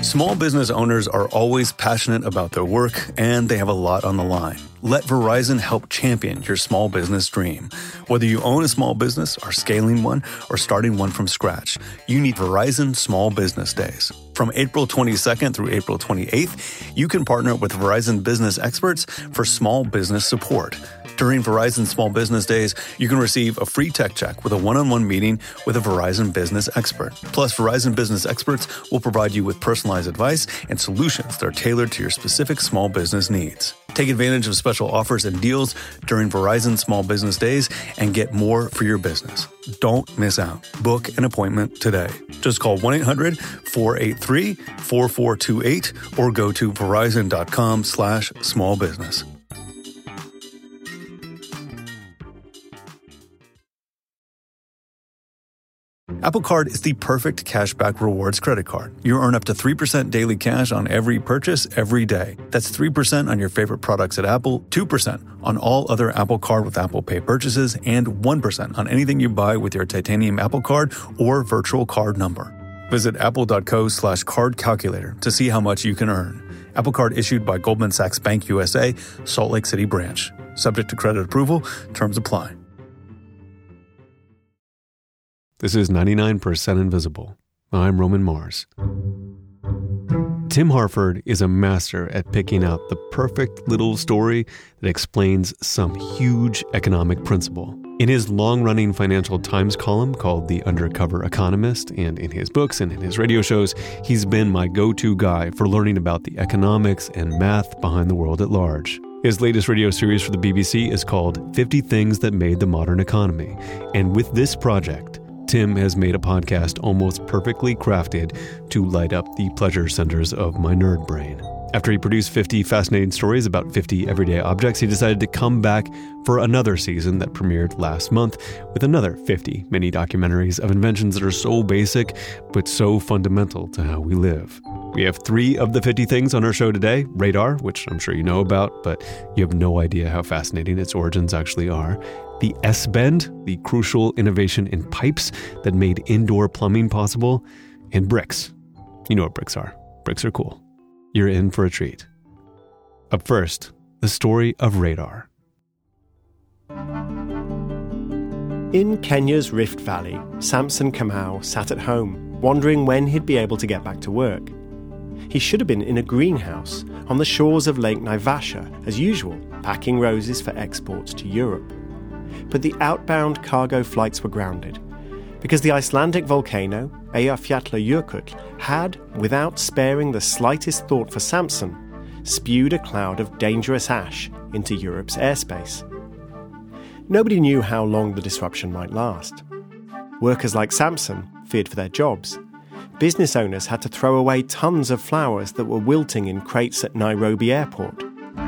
Small business owners are always passionate about their work, and they have a lot on the line. Let Verizon help champion your small business dream. Whether you own a small business, are scaling one, or starting one from scratch, you need Verizon Small Business Days. From April 22nd through April 28th, you can partner with Verizon business experts for small business support. During Verizon Small Business Days, you can receive a free tech check with a one-on-one meeting with a Verizon business expert. Plus, Verizon business experts will provide you with personalized advice and solutions that are tailored to your specific small business needs. Take advantage of special offers and deals during Verizon Small Business Days and get more for your business. Don't miss out. Book an appointment today. Just call 1-800-483-4428 or go to verizon.com/smallbusiness. Apple Card is the perfect cashback rewards credit card. You earn up to 3% daily cash on every purchase every day. That's 3% on your favorite products at Apple, 2% on all other Apple Card with Apple Pay purchases, and 1% on anything you buy with your titanium Apple Card or virtual card number. Visit apple.co/card calculator to see how much you can earn. Apple Card issued by Goldman Sachs Bank USA, Salt Lake City branch. Subject to credit approval. Terms apply. This is 99% Invisible. I'm Roman Mars. Tim Harford is a master at picking out the perfect little story that explains some huge economic principle. In his long-running Financial Times column called The Undercover Economist, and in his books and in his radio shows, he's been my go-to guy for learning about the economics and math behind the world at large. His latest radio series for the BBC is called 50 Things That Made the Modern Economy. And with this project, Tim has made a podcast almost perfectly crafted to light up the pleasure centers of my nerd brain. After he produced 50 fascinating stories about 50 everyday objects, he decided to come back for another season that premiered last month with another 50 mini documentaries of inventions that are so basic but so fundamental to how we live. We have 3 of the 50 things on our show today. Radar, which I'm sure you know about, but you have no idea how fascinating its origins actually are. The S-bend, the crucial innovation in pipes that made indoor plumbing possible. And bricks. You know what bricks are. Bricks are cool. You're in for a treat. Up first, the story of radar. In Kenya's Rift Valley, Samson Kamau sat at home, wondering when he'd be able to get back to work. He should have been in a greenhouse on the shores of Lake Naivasha, as usual, packing roses for export to Europe. But the outbound cargo flights were grounded because the Icelandic volcano, Eyjafjallajökull, had, without sparing the slightest thought for Samson, spewed a cloud of dangerous ash into Europe's airspace. Nobody knew how long the disruption might last. Workers like Samson feared for their jobs. Business owners had to throw away tons of flowers that were wilting in crates at Nairobi airport.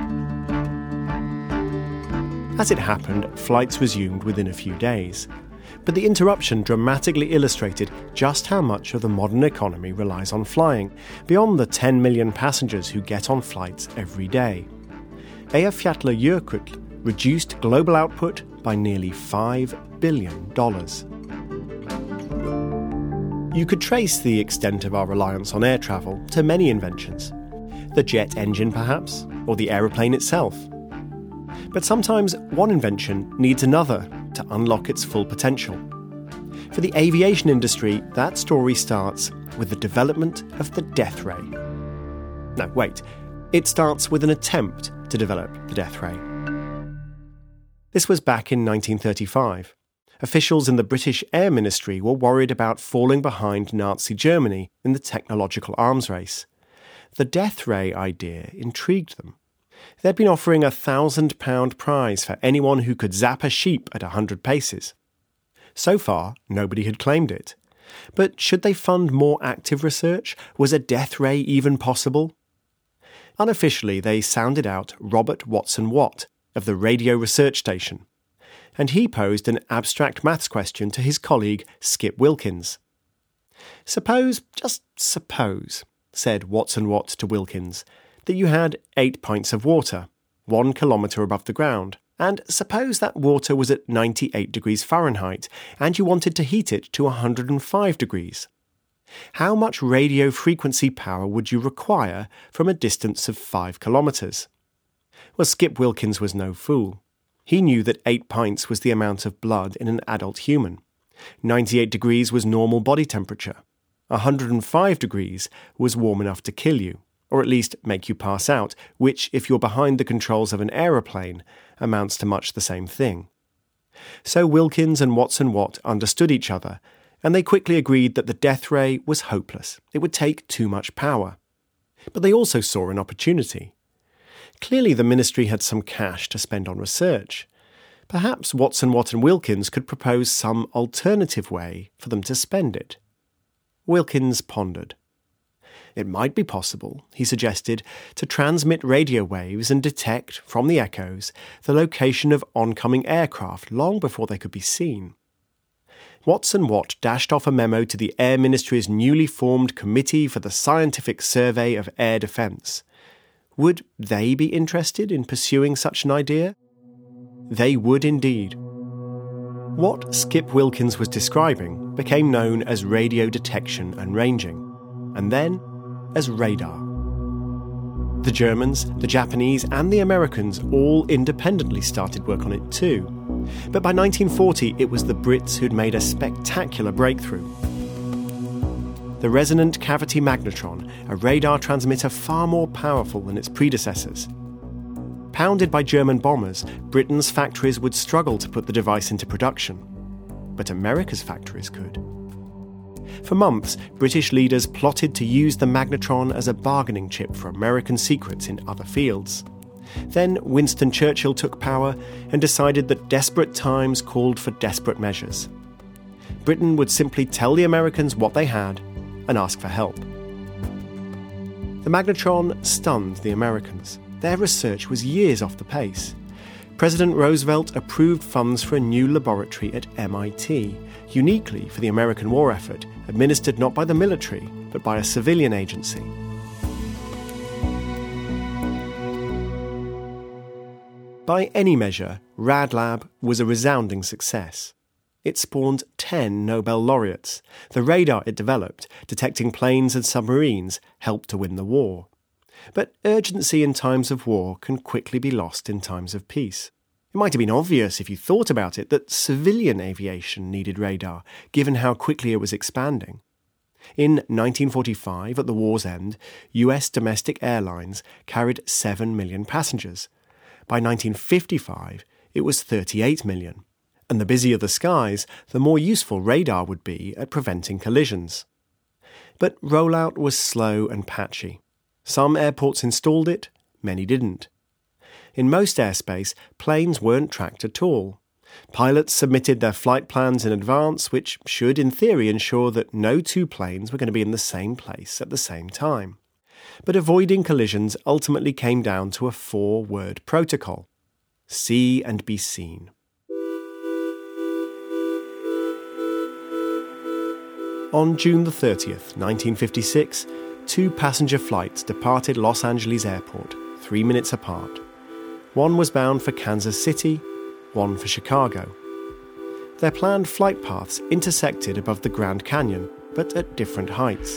As it happened, flights resumed within a few days. But the interruption dramatically illustrated just how much of the modern economy relies on flying, beyond the 10 million passengers who get on flights every day. Eyjafjallajökull reduced global output by nearly $5 billion. You could trace the extent of our reliance on air travel to many inventions. The jet engine, perhaps, or the aeroplane itself. But sometimes one invention needs another to unlock its full potential. For the aviation industry, that story starts with the development of the death ray. No, wait. It starts with an attempt to develop the death ray. This was back in 1935. Officials in the British Air Ministry were worried about falling behind Nazi Germany in the technological arms race. The death ray idea intrigued them. They'd been offering a £1,000 prize for anyone who could zap a sheep at 100 paces. So far, nobody had claimed it. But should they fund more active research? Was a death ray even possible? Unofficially, they sounded out Robert Watson Watt of the Radio Research Station, and he posed an abstract maths question to his colleague Skip Wilkins. Suppose, just suppose, said Watson Watt to Wilkins, that you had 8 pints of water, 1 kilometre above the ground, and suppose that water was at 98 degrees Fahrenheit, and you wanted to heat it to 105 degrees. How much radio frequency power would you require from a distance of 5 kilometres? Well, Skip Wilkins was no fool. He knew that 8 pints was the amount of blood in an adult human. 98 degrees was normal body temperature. 105 degrees was warm enough to kill you, or at least make you pass out, which, if you're behind the controls of an aeroplane, amounts to much the same thing. So Wilkins and Watson Watt understood each other, and they quickly agreed that the death ray was hopeless. It would take too much power. But they also saw an opportunity. Clearly the ministry had some cash to spend on research. Perhaps Watson, Watt and Wilkins could propose some alternative way for them to spend it. Wilkins pondered. It might be possible, he suggested, to transmit radio waves and detect, from the echoes, the location of oncoming aircraft long before they could be seen. Watson Watt dashed off a memo to the Air Ministry's newly formed Committee for the Scientific Survey of Air Defence. Would they be interested in pursuing such an idea? They would indeed. What Skip Wilkins was describing became known as radio detection and ranging, and then as radar. The Germans, the Japanese and the Americans all independently started work on it too. But by 1940 it was the Brits who'd made a spectacular breakthrough. The resonant cavity magnetron, a radar transmitter far more powerful than its predecessors. Pounded by German bombers, Britain's factories would struggle to put the device into production. But America's factories could. For months, British leaders plotted to use the magnetron as a bargaining chip for American secrets in other fields. Then Winston Churchill took power and decided that desperate times called for desperate measures. Britain would simply tell the Americans what they had and ask for help. The magnetron stunned the Americans. Their research was years off the pace. President Roosevelt approved funds for a new laboratory at MIT, uniquely for the American war effort, administered not by the military, but by a civilian agency. By any measure, RadLab was a resounding success. It spawned 10 Nobel laureates. The radar it developed, detecting planes and submarines, helped to win the war. But urgency in times of war can quickly be lost in times of peace. It might have been obvious if you thought about it that civilian aviation needed radar, given how quickly it was expanding. In 1945, at the war's end, US domestic airlines carried 7 million passengers. By 1955, it was 38 million. And the busier the skies, the more useful radar would be at preventing collisions. But rollout was slow and patchy. Some airports installed it, many didn't. In most airspace, planes weren't tracked at all. Pilots submitted their flight plans in advance, which should, in theory, ensure that no two planes were going to be in the same place at the same time. But avoiding collisions ultimately came down to a 4-word protocol: see and be seen. On June the 30th, 1956, 2 passenger flights departed Los Angeles Airport, 3 minutes apart. One was bound for Kansas City, one for Chicago. Their planned flight paths intersected above the Grand Canyon, but at different heights.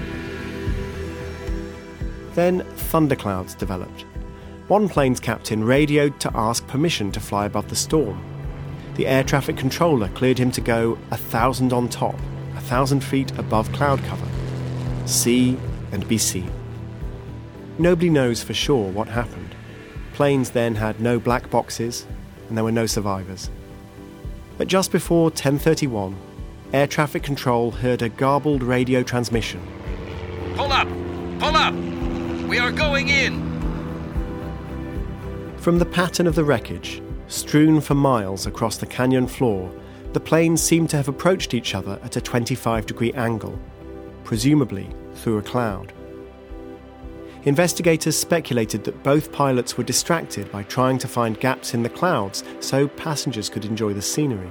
Then thunderclouds developed. One plane's captain radioed to ask permission to fly above the storm. The air traffic controller cleared him to go 1,000 on top, 1,000 feet above cloud cover. See and be seen. Nobody knows for sure what happened. Planes then had no black boxes, and there were no survivors. But just before 10:31, air traffic control heard a garbled radio transmission. Pull up! Pull up! We are going in! From the pattern of the wreckage, strewn for miles across the canyon floor, the planes seemed to have approached each other at a 25-degree angle, presumably through a cloud. Investigators speculated that both pilots were distracted by trying to find gaps in the clouds so passengers could enjoy the scenery.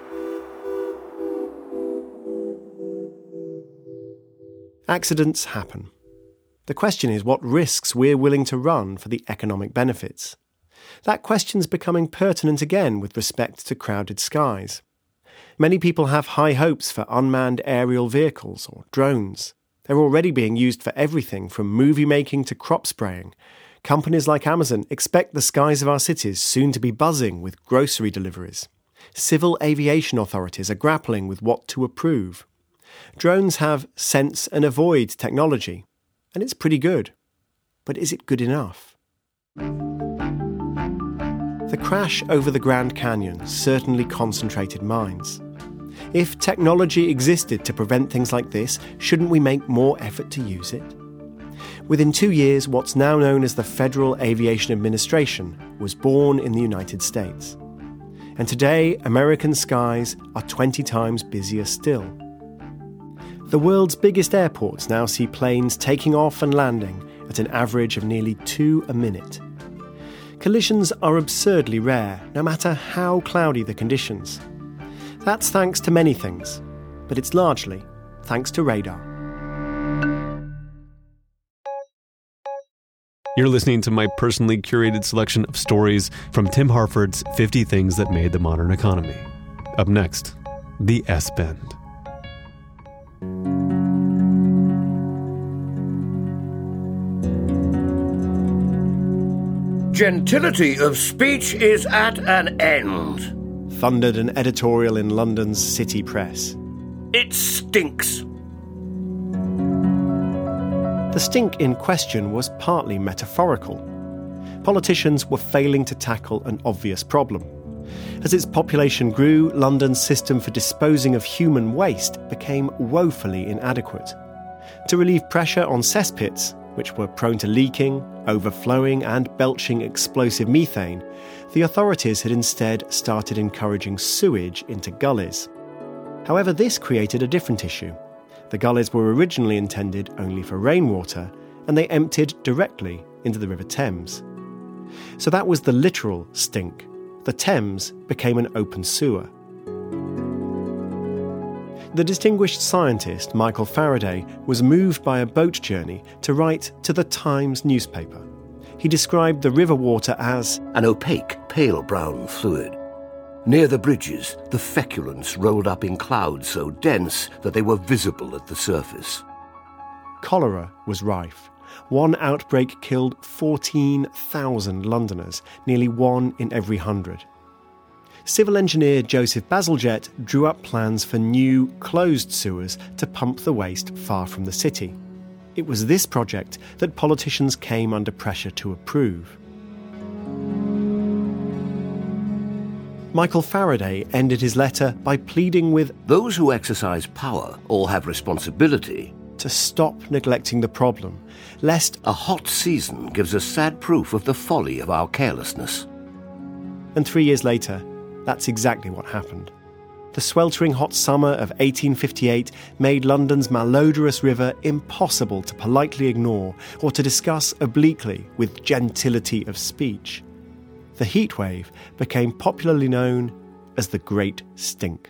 Accidents happen. The question is what risks we're willing to run for the economic benefits. That question's becoming pertinent again with respect to crowded skies. Many people have high hopes for unmanned aerial vehicles or drones. They're already being used for everything from movie making to crop spraying. Companies like Amazon expect the skies of our cities soon to be buzzing with grocery deliveries. Civil aviation authorities are grappling with what to approve. Drones have sense and avoid technology, and it's pretty good. But is it good enough? The crash over the Grand Canyon certainly concentrated minds. If technology existed to prevent things like this, shouldn't we make more effort to use it? Within 2 years, what's now known as the Federal Aviation Administration was born in the United States. And today, American skies are 20 times busier still. The world's biggest airports now see planes taking off and landing at an average of nearly 2 a minute. Collisions are absurdly rare, no matter how cloudy the conditions. That's thanks to many things, but it's largely thanks to radar. You're listening to my personally curated selection of stories from Tim Harford's 50 Things That Made the Modern Economy. Up next, the S-Bend. Gentility of speech is at an end. Thundered an editorial in London's city press. It stinks. The stink in question was partly metaphorical. Politicians were failing to tackle an obvious problem. As its population grew, London's system for disposing of human waste became woefully inadequate. To relieve pressure on cesspits, which were prone to leaking, overflowing and belching explosive methane, the authorities had instead started encouraging sewage into gullies. However, this created a different issue. The gullies were originally intended only for rainwater, and they emptied directly into the River Thames. So that was the literal stink. The Thames became an open sewer. The distinguished scientist Michael Faraday was moved by a boat journey to write to the Times newspaper. He described the river water as an opaque, pale brown fluid. Near the bridges, the feculence rolled up in clouds so dense that they were visible at the surface. Cholera was rife. One outbreak killed 14,000 Londoners, nearly 1 in every 100. Civil engineer Joseph Bazalgette drew up plans for new, closed sewers to pump the waste far from the city. It was this project that politicians came under pressure to approve. Michael Faraday ended his letter by pleading with those who exercise power all have responsibility to stop neglecting the problem, lest a hot season gives us sad proof of the folly of our carelessness. And 3 years later, that's exactly what happened. The sweltering hot summer of 1858 made London's malodorous river impossible to politely ignore or to discuss obliquely with gentility of speech. The heatwave became popularly known as the Great Stink.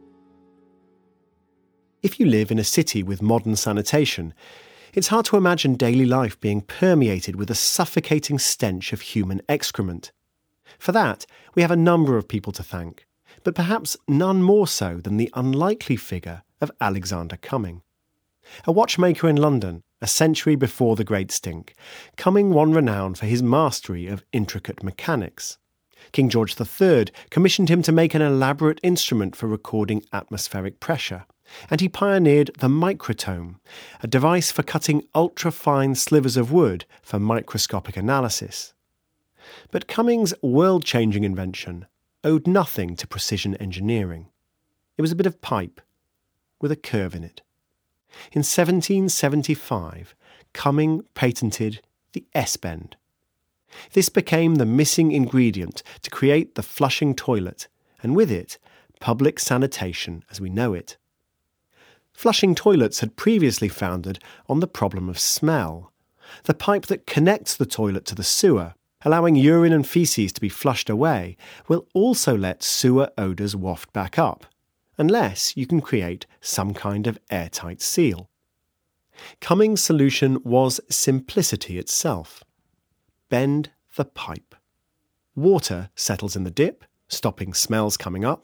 If you live in a city with modern sanitation, it's hard to imagine daily life being permeated with a suffocating stench of human excrement. For that, we have a number of people to thank, but perhaps none more so than the unlikely figure of Alexander Cumming. A watchmaker in London, a century before the Great Stink, Cumming won renown for his mastery of intricate mechanics. King George III commissioned him to make an elaborate instrument for recording atmospheric pressure, and he pioneered the microtome, a device for cutting ultra-fine slivers of wood for microscopic analysis. But Cumming's world-changing invention owed nothing to precision engineering. It was a bit of pipe with a curve in it. In 1775, Cumming patented the S-bend. This became the missing ingredient to create the flushing toilet, and with it, public sanitation as we know it. Flushing toilets had previously foundered on the problem of smell. The pipe that connects the toilet to the sewer, allowing urine and faeces to be flushed away, will also let sewer odours waft back up, unless you can create some kind of airtight seal. Cumming's solution was simplicity itself. Bend the pipe. Water settles in the dip, stopping smells coming up.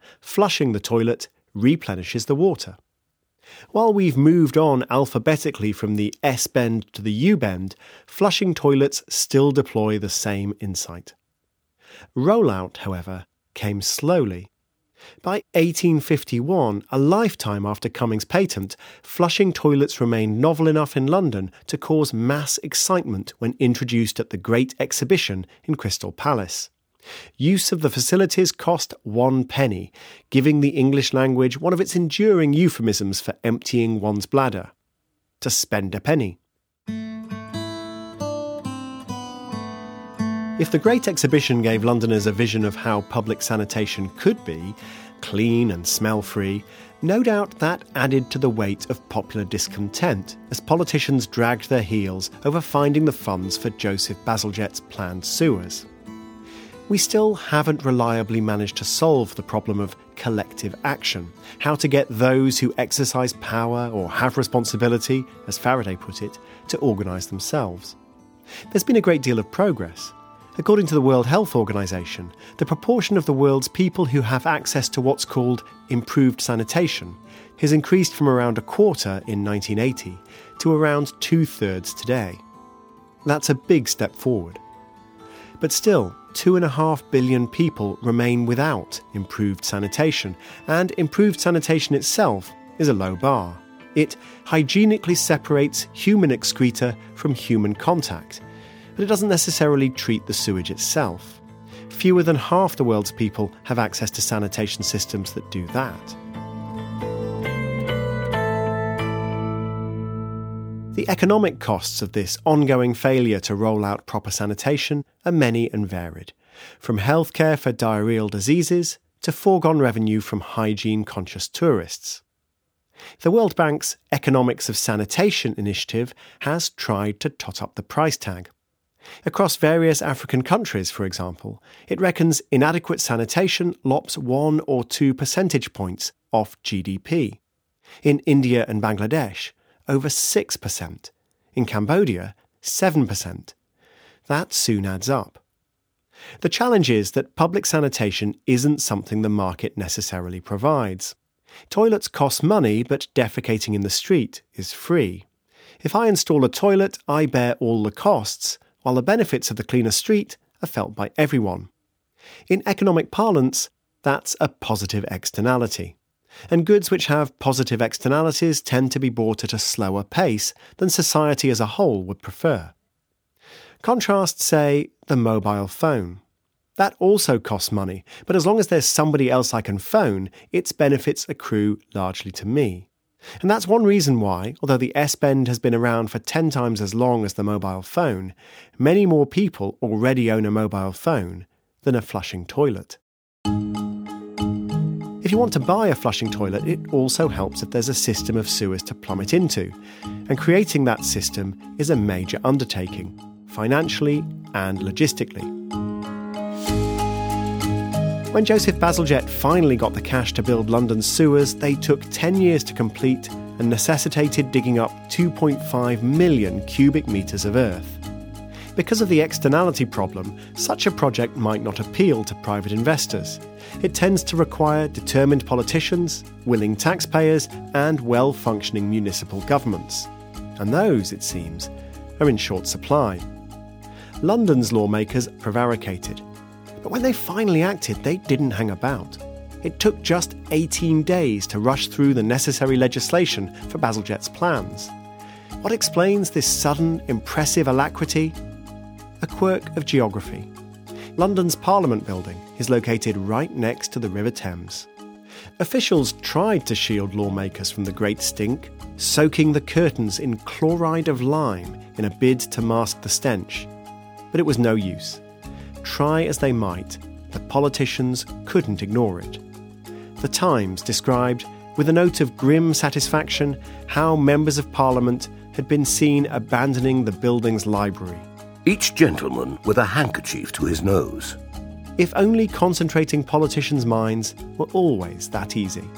flushing the toilet replenishes the water. While we've moved on alphabetically from the S-bend to the U-bend, flushing toilets still deploy the same insight. Rollout, however, came slowly. By 1851, a lifetime after Cummings' patent, flushing toilets remained novel enough in London to cause mass excitement when introduced at the Great Exhibition in Crystal Palace. Use of the facilities cost 1 penny, giving the English language one of its enduring euphemisms for emptying one's bladder: to spend a penny. If the Great Exhibition gave Londoners a vision of how public sanitation could be, clean and smell-free, no doubt that added to the weight of popular discontent as politicians dragged their heels over finding the funds for Joseph Bazalgette's planned sewers. We still haven't reliably managed to solve the problem of collective action, how to get those who exercise power or have responsibility, as Faraday put it, to organise themselves. There's been a great deal of progress. According to the World Health Organization, the proportion of the world's people who have access to what's called improved sanitation has increased from around a quarter in 1980 to around 2/3 today. That's a big step forward. But still, 2.5 billion people remain without improved sanitation, and improved sanitation itself is a low bar. It hygienically separates human excreta from human contact, but it doesn't necessarily treat the sewage itself. Fewer than half the world's people have access to sanitation systems that do that. The economic costs of this ongoing failure to roll out proper sanitation are many and varied, from healthcare for diarrheal diseases to foregone revenue from hygiene-conscious tourists. The World Bank's Economics of Sanitation initiative has tried to tot up the price tag. Across various African countries, for example, it reckons inadequate sanitation lops 1 or 2 percentage points off GDP. In India and Bangladesh, over 6%. In Cambodia, 7%. That soon adds up. The challenge is that public sanitation isn't something the market necessarily provides. Toilets cost money, but defecating in the street is free. If I install a toilet, I bear all the costs, while the benefits of the cleaner street are felt by everyone. In economic parlance, that's a positive externality. And goods which have positive externalities tend to be bought at a slower pace than society as a whole would prefer. Contrast, say, the mobile phone. That also costs money, but as long as there's somebody else I can phone, its benefits accrue largely to me. And that's one reason why, although the S-bend has been around for 10 times as long as the mobile phone, many more people already own a mobile phone than a flushing toilet. If you want to buy a flushing toilet, it also helps if there's a system of sewers to plumb it into, and creating that system is a major undertaking, financially and logistically. When Joseph Bazalgette finally got the cash to build London's sewers, they took 10 years to complete and necessitated digging up 2.5 million cubic metres of earth. Because of the externality problem, such a project might not appeal to private investors. It tends to require determined politicians, willing taxpayers, and well-functioning municipal governments. And those, it seems, are in short supply. London's lawmakers prevaricated. But when they finally acted, they didn't hang about. It took just 18 days to rush through the necessary legislation for Bazalgette's plans. What explains this sudden, impressive alacrity? A quirk of geography. London's Parliament building is located right next to the River Thames. Officials tried to shield lawmakers from the Great Stink, soaking the curtains in chloride of lime in a bid to mask the stench. But it was no use. Try as they might, the politicians couldn't ignore it. The Times described, with a note of grim satisfaction, how members of Parliament had been seen abandoning the building's library. Each gentleman with a handkerchief to his nose. If only concentrating politicians' minds were always that easy.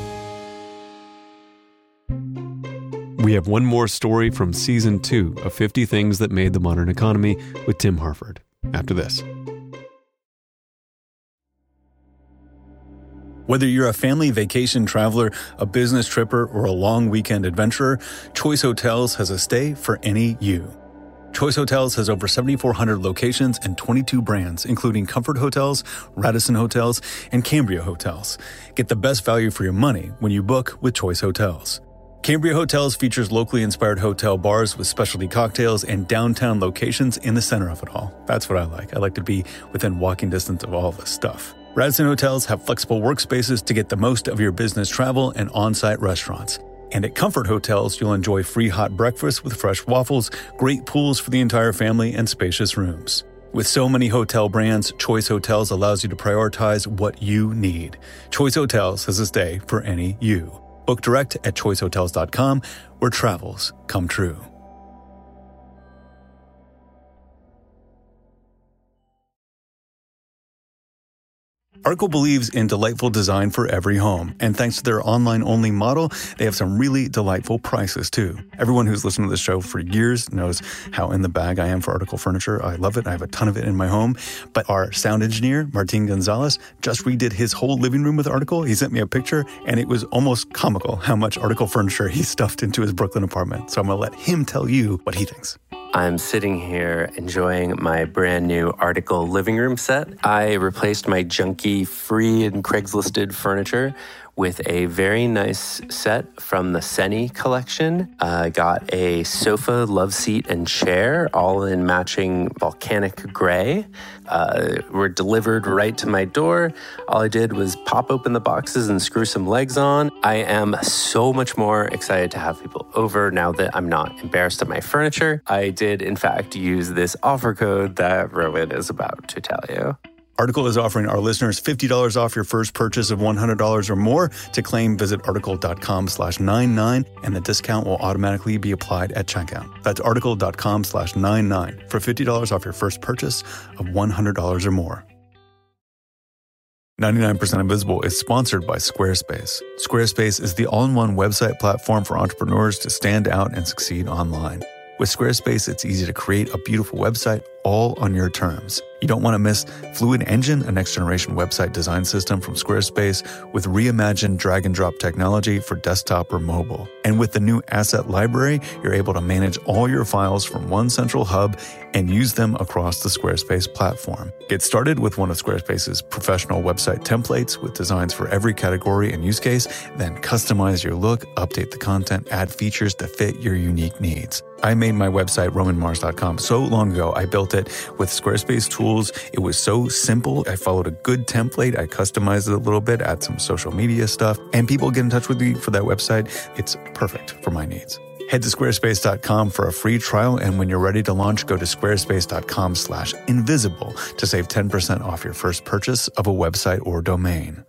We have one more story from Season 2 of 50 Things That Made the Modern Economy with Tim Harford, after this. Whether you're a family vacation traveler, a business tripper, or a long weekend adventurer, Choice Hotels has a stay for any you. Choice Hotels has over 7,400 locations and 22 brands, including Comfort Hotels, Radisson Hotels, and Cambria Hotels. Get the best value for your money when you book with Choice Hotels. Cambria Hotels features locally inspired hotel bars with specialty cocktails and downtown locations in the center of it all. That's what I like. I like to be within walking distance of all this stuff. Radisson Hotels have flexible workspaces to get the most of your business travel and on-site restaurants. And at Comfort Hotels, you'll enjoy free hot breakfast with fresh waffles, great pools for the entire family, and spacious rooms. With so many hotel brands, Choice Hotels allows you to prioritize what you need. Choice Hotels has a stay for any you. Book direct at choicehotels.com, where travels come true. Article believes in delightful design for every home, and thanks to their online-only model, they have some really delightful prices, too. Everyone who's listened to the show for years knows how in the bag I am for Article furniture. I love it. I have a ton of it in my home. But our sound engineer, Martin Gonzalez, just redid his whole living room with Article. He sent me a picture, and it was almost comical how much Article furniture he stuffed into his Brooklyn apartment. So I'm going to let him tell you what he thinks. I'm sitting here enjoying my brand new Article living room set. I replaced my junky free and Craigslisted furniture with a very nice set from the Seni collection. I got a sofa, love seat, and chair, all in matching volcanic gray. Were delivered right to my door. All I did was pop open the boxes and screw some legs on. I am so much more excited to have people over now that I'm not embarrassed of my furniture. I did, in fact, use this offer code that Rowan is about to tell you. Article is offering our listeners $50 off your first purchase of $100 or more. To claim, visit article.com/99, and the discount will automatically be applied at checkout. That's article.com/99 for $50 off your first purchase of $100 or more. 99% Invisible is sponsored by Squarespace. Squarespace is the all-in-one website platform for entrepreneurs to stand out and succeed online. With Squarespace, it's easy to create a beautiful website all on your terms. You don't want to miss Fluid Engine, a next-generation website design system from Squarespace with reimagined drag-and-drop technology for desktop or mobile. And with the new Asset Library, you're able to manage all your files from one central hub and use them across the Squarespace platform. Get started with one of Squarespace's professional website templates with designs for every category and use case, then customize your look, update the content, add features to fit your unique needs. I made my website, RomanMars.com, so long ago. I built it with Squarespace tools. It was so simple. I followed a good template. I customized it a little bit, add some social media stuff, and people get in touch with me for that website. It's perfect for my needs. Head to squarespace.com for a free trial, and when you're ready to launch, go to squarespace.com/invisible to save 10% off your first purchase of a website or domain.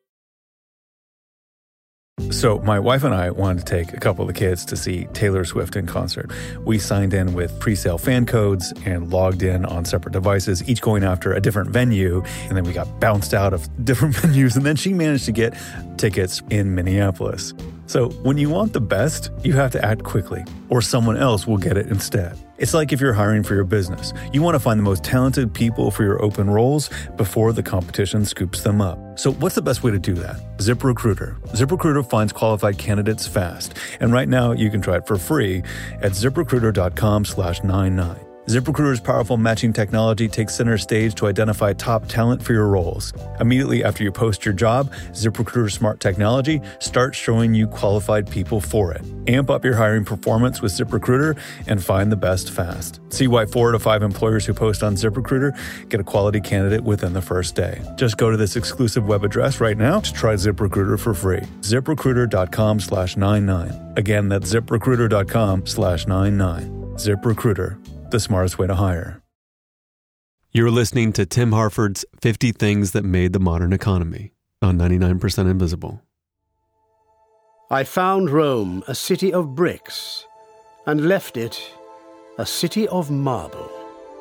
So my wife and I wanted to take a couple of the kids to see Taylor Swift in concert. We signed in with pre-sale fan codes and logged in on separate devices, each going after a different venue. And then we got bounced out of different venues. And then she managed to get tickets in Minneapolis. So when you want the best, you have to act quickly, or someone else will get it instead. It's like if you're hiring for your business. You want to find the most talented people for your open roles before the competition scoops them up. So what's the best way to do that? ZipRecruiter. ZipRecruiter finds qualified candidates fast. And right now you can try it for free at ZipRecruiter.com/99. ZipRecruiter's powerful matching technology takes center stage to identify top talent for your roles. Immediately after you post your job, ZipRecruiter's smart technology starts showing you qualified people for it. Amp up your hiring performance with ZipRecruiter and find the best fast. See why 4 out of 5 employers who post on ZipRecruiter get a quality candidate within the first day. Just go to this exclusive web address right now to try ZipRecruiter for free. ZipRecruiter.com/99. Again, that's ZipRecruiter.com/99. ZipRecruiter. The smartest way to hire. You're listening to Tim Harford's 50 Things That Made the Modern Economy on 99% Invisible. I found Rome a city of bricks and left it a city of marble.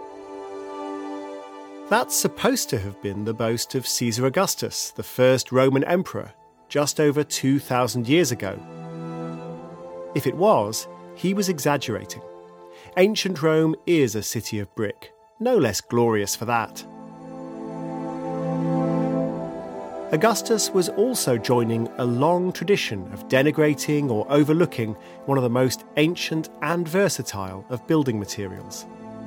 That's supposed to have been the boast of Caesar Augustus, the first Roman emperor, just over 2,000 years ago. If it was, he was exaggerating. Ancient Rome is a city of brick, no less glorious for that. Augustus was also joining a long tradition of denigrating or overlooking one of the most ancient and versatile of building materials.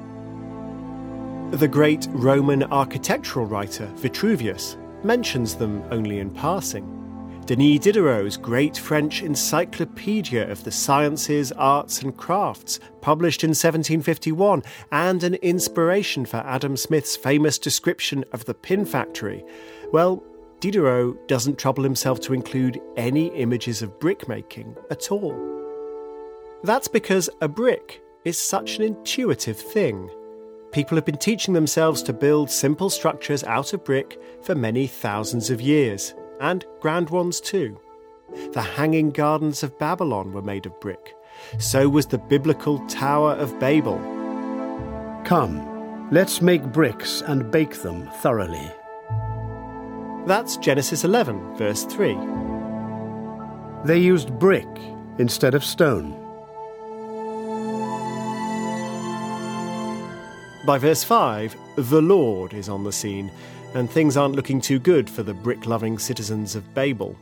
The great Roman architectural writer Vitruvius mentions them only in passing. Denis Diderot's great French Encyclopedia of the Sciences, Arts and Crafts, published in 1751, and an inspiration for Adam Smith's famous description of the pin factory, well, Diderot doesn't trouble himself to include any images of brickmaking at all. That's because a brick is such an intuitive thing. People have been teaching themselves to build simple structures out of brick for many thousands of years, and grand ones too. The Hanging Gardens of Babylon were made of brick. So was the biblical Tower of Babel. Come, let's make bricks and bake them thoroughly. That's Genesis 11, verse 3. They used brick instead of stone. By verse 5, the Lord is on the scene, and things aren't looking too good for the brick-loving citizens of Babel.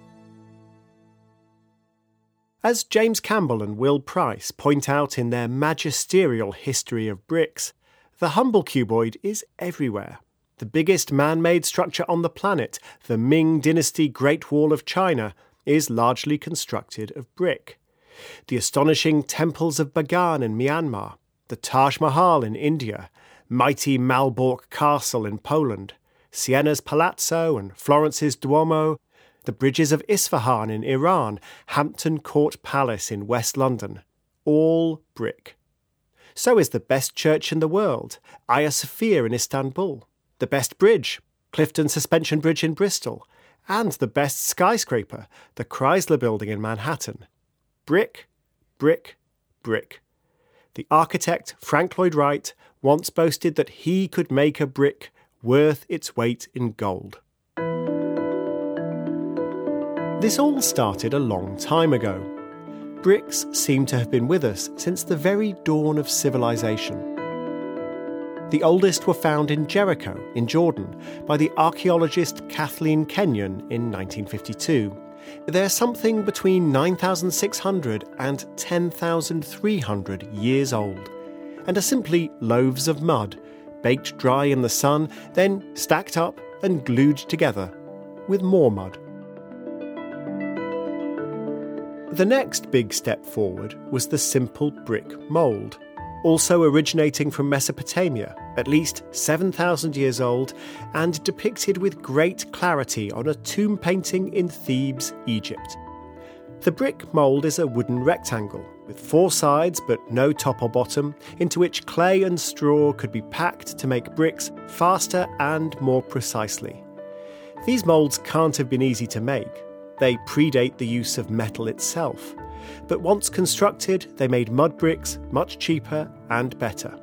As James Campbell and Will Price point out in their magisterial history of bricks, the humble cuboid is everywhere. The biggest man-made structure on the planet, the Ming Dynasty Great Wall of China, is largely constructed of brick. The astonishing temples of Bagan in Myanmar, the Taj Mahal in India, mighty Malbork Castle in Poland, Siena's Palazzo and Florence's Duomo, the bridges of Isfahan in Iran, Hampton Court Palace in West London, all brick. So is the best church in the world, Hagia Sophia in Istanbul, the best bridge, Clifton Suspension Bridge in Bristol, and the best skyscraper, the Chrysler Building in Manhattan. Brick, brick, brick. The architect Frank Lloyd Wright once boasted that he could make a brick worth its weight in gold. This all started a long time ago. Bricks seem to have been with us since the very dawn of civilization. The oldest were found in Jericho, in Jordan, by the archaeologist Kathleen Kenyon in 1952. They're something between 9,600 and 10,300 years old, and are simply loaves of mud, baked dry in the sun, then stacked up and glued together with more mud. The next big step forward was the simple brick mould, also originating from Mesopotamia, at least 7,000 years old, and depicted with great clarity on a tomb painting in Thebes, Egypt. The brick mould is a wooden rectangle, with 4 sides but no top or bottom, into which clay and straw could be packed to make bricks faster and more precisely. These moulds can't have been easy to make. They predate the use of metal itself. But once constructed, they made mud bricks much cheaper and better.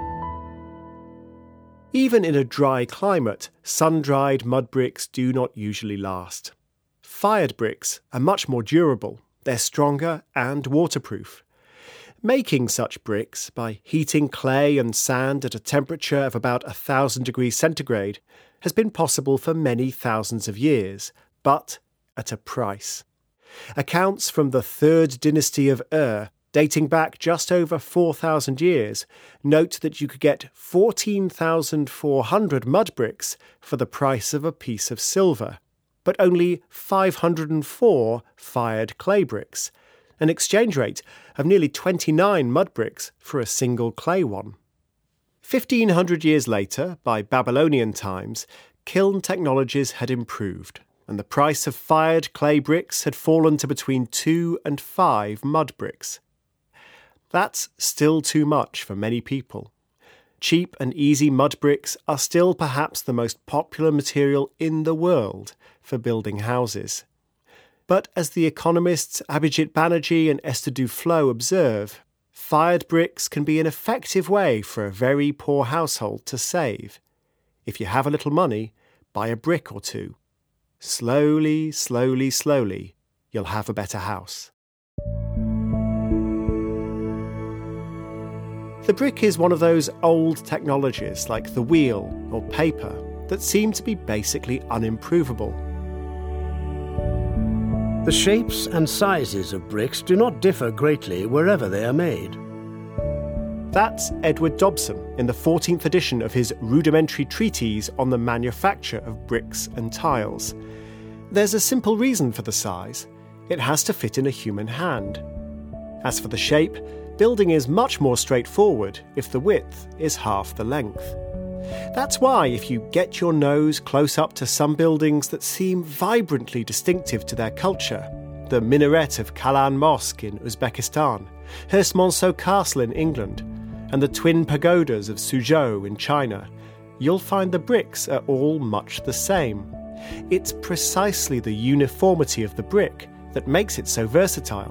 Even in a dry climate, sun-dried mud bricks do not usually last. Fired bricks are much more durable. They're stronger and waterproof. Making such bricks by heating clay and sand at a temperature of about 1,000 degrees centigrade has been possible for many thousands of years, but at a price. Accounts from the 3rd dynasty of Ur, dating back just over 4,000 years, note that you could get 14,400 mud bricks for the price of a piece of silver, but only 504 fired clay bricks, an exchange rate of nearly 29 mud bricks for a single clay one. 1,500 years later, by Babylonian times, kiln technologies had improved, and the price of fired clay bricks had fallen to between 2 and 5 mud bricks. That's still too much for many people. Cheap and easy mud bricks are still perhaps the most popular material in the world for building houses. But as the economists Abhijit Banerjee and Esther Duflo observe, fired bricks can be an effective way for a very poor household to save. If you have a little money, buy a brick or two. Slowly, slowly, slowly, you'll have a better house. The brick is one of those old technologies like the wheel or paper that seem to be basically unimprovable. The shapes and sizes of bricks do not differ greatly wherever they are made. That's Edward Dobson in the 14th edition of his rudimentary treatise on the manufacture of bricks and tiles. There's a simple reason for the size. It has to fit in a human hand. As for the shape, building is much more straightforward if the width is half the length. That's why if you get your nose close up to some buildings that seem vibrantly distinctive to their culture, the minaret of Kalan Mosque in Uzbekistan, Herstmonceux Castle in England, and the twin pagodas of Suzhou in China, you'll find the bricks are all much the same. It's precisely the uniformity of the brick that makes it so versatile.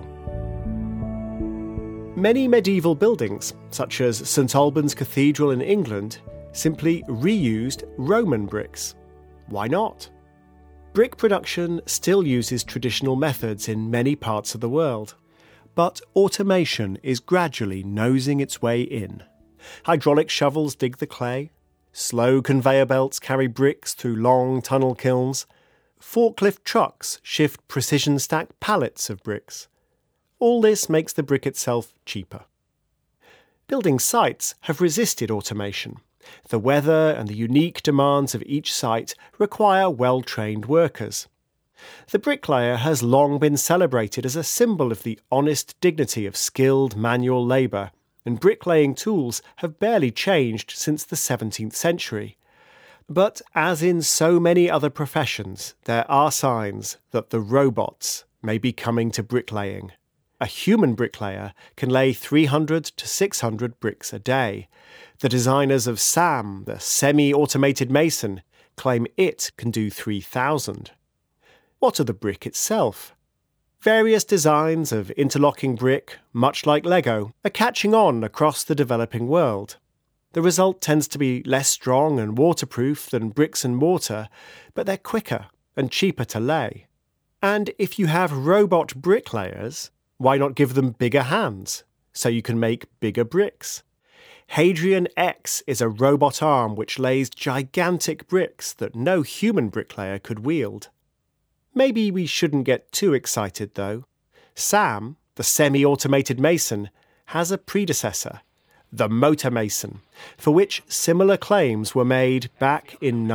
Many medieval buildings, such as St Albans Cathedral in England, simply reused Roman bricks. Why not? Brick production still uses traditional methods in many parts of the world, but automation is gradually nosing its way in. Hydraulic shovels dig the clay, slow conveyor belts carry bricks through long tunnel kilns, forklift trucks shift precision-stacked pallets of bricks. All this makes the brick itself cheaper. Building sites have resisted automation. The weather and the unique demands of each site require well-trained workers. The bricklayer has long been celebrated as a symbol of the honest dignity of skilled manual labour, and bricklaying tools have barely changed since the 17th century. But as in so many other professions, there are signs that the robots may be coming to bricklaying. A human bricklayer can lay 300 to 600 bricks a day. The designers of SAM, the semi-automated mason, claim it can do 3,000. What of the brick itself? Various designs of interlocking brick, much like Lego, are catching on across the developing world. The result tends to be less strong and waterproof than bricks and mortar, but they're quicker and cheaper to lay. And if you have robot bricklayers, why not give them bigger hands, so you can make bigger bricks? Hadrian X is a robot arm which lays gigantic bricks that no human bricklayer could wield. Maybe we shouldn't get too excited, though. Sam, the semi-automated mason, has a predecessor, the motor mason, for which similar claims were made back in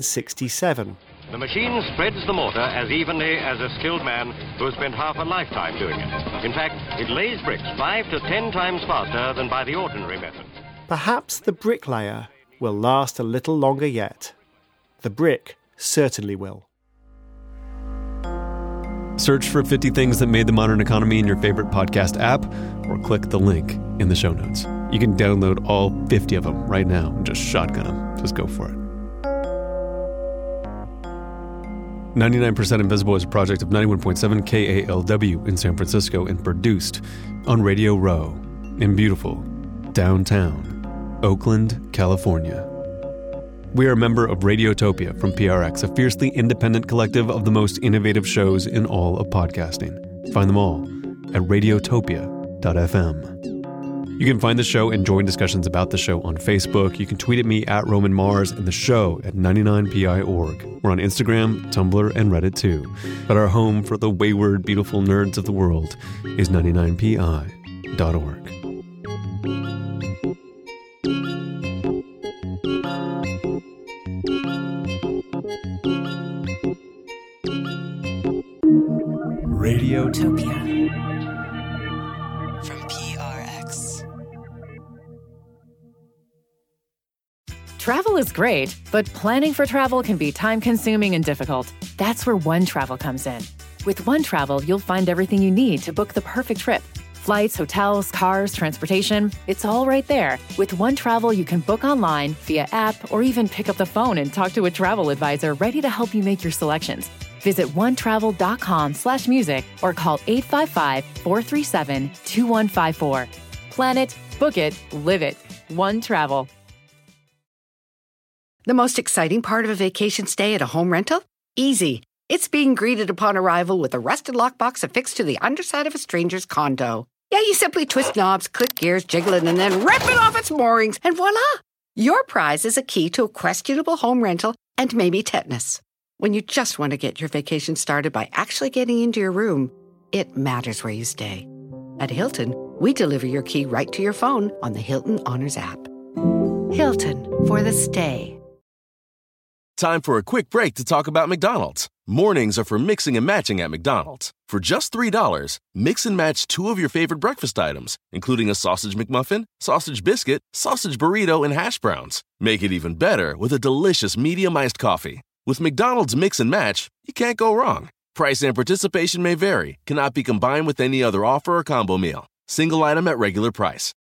1967. The machine spreads the mortar as evenly as a skilled man who has spent half a lifetime doing it. In fact, it lays bricks 5 to 10 times faster than by the ordinary method. Perhaps the bricklayer will last a little longer yet. The brick certainly will. Search for 50 Things That Made the Modern Economy in your favorite podcast app, or click the link in the show notes. You can download all 50 of them right now and just shotgun them. Just go for it. 99% Invisible is a project of 91.7 KALW in San Francisco and produced on Radio Row in beautiful downtown Oakland, California. We are a member of Radiotopia from PRX, a fiercely independent collective of the most innovative shows in all of podcasting. Find them all at radiotopia.fm. You can find the show and join discussions about the show on Facebook. You can tweet at me at Roman Mars and the show at 99pi.org. We're on Instagram, Tumblr, and Reddit too. But our home for the wayward, beautiful nerds of the world is 99pi.org. Radiotopia from PRX. Travel is great, but planning for travel can be time-consuming and difficult. That's where OneTravel comes in. With OneTravel, you'll find everything you need to book the perfect trip. Flights, hotels, cars, transportation, it's all right there. With OneTravel, you can book online, via app, or even pick up the phone and talk to a travel advisor ready to help you make your selections. Visit onetravel.com/music or call 855-437-2154. Plan it, book it, live it. OneTravel. The most exciting part of a vacation stay at a home rental? Easy. It's being greeted upon arrival with a rusted lockbox affixed to the underside of a stranger's condo. Yeah, you simply twist knobs, click gears, jiggle it, and then rip it off its moorings, and voila! Your prize is a key to a questionable home rental and maybe tetanus. When you just want to get your vacation started by actually getting into your room, it matters where you stay. At Hilton, we deliver your key right to your phone on the Hilton Honors app. Hilton, for the stay. Time for a quick break to talk about McDonald's. Mornings are for mixing and matching at McDonald's. For just $3, mix and match 2 of your favorite breakfast items, including a sausage McMuffin, sausage biscuit, sausage burrito, and hash browns. Make it even better with a delicious medium iced coffee. With McDonald's Mix and Match, you can't go wrong. Price and participation may vary, cannot be combined with any other offer or combo meal. Single item at regular price.